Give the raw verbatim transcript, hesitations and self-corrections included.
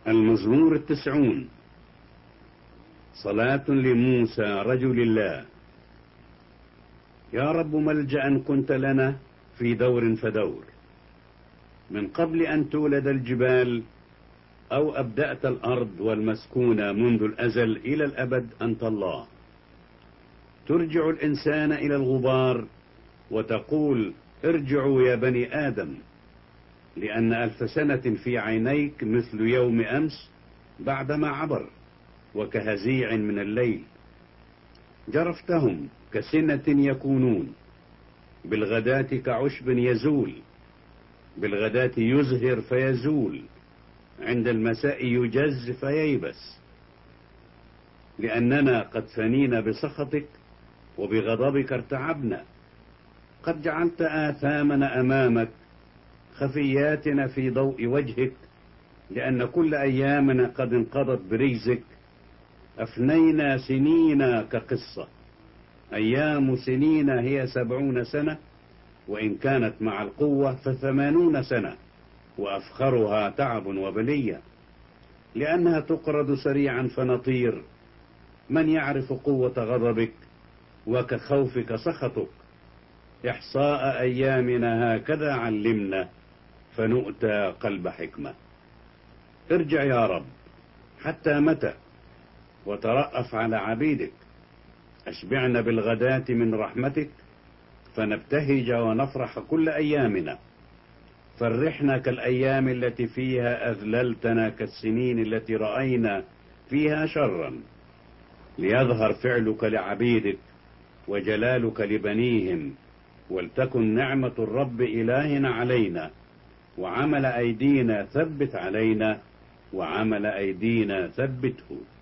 المزمور التسعون. صلاة لموسى رجل الله. يا رب ملجأ كنت لنا في دور فدور، من قبل أن تولد الجبال أو أبدأت الأرض والمسكونة منذ الأزل إلى الأبد. أنت الله ترجع الإنسان إلى الغبار وتقول ارجعوا يا بني آدم، لأن ألف سنة في عينيك مثل يوم أمس بعدما عبر، وكهزيع من الليل. جرفتهم كسنة يكونون، بالغداة كعشب يزول، بالغداة يزهر فيزول، عند المساء يجز فييبس. لأننا قد فنينا بسخطك وبغضبك ارتعبنا. قد جعلت آثامنا أمامك، خفياتنا في ضوء وجهك، لأن كل أيامنا قد انقضت برجزك. أفنينا سنين كقصة، أيام سنين هي سبعون سنة، وإن كانت مع القوة فثمانون سنة، وأفخرها تعب وبلية، لأنها تقرض سريعا فنطير. من يعرف قوة غضبك وكخوفك سخطك؟ إحصاء أيامنا هكذا علمنا، فنؤتى قلب حكمة. ارجع يا رب، حتى متى؟ وترأف على عبيدك. أشبعنا بالغداة من رحمتك، فنبتهج ونفرح كل أيامنا. فرحنا كالأيام التي فيها أذللتنا، كالسنين التي رأينا فيها شرا. ليظهر فعلك لعبيدك وجلالك لبنيهم، ولتكن نعمة الرب إلهنا علينا، وعمل أيدينا ثبت علينا، وعمل أيدينا ثبته.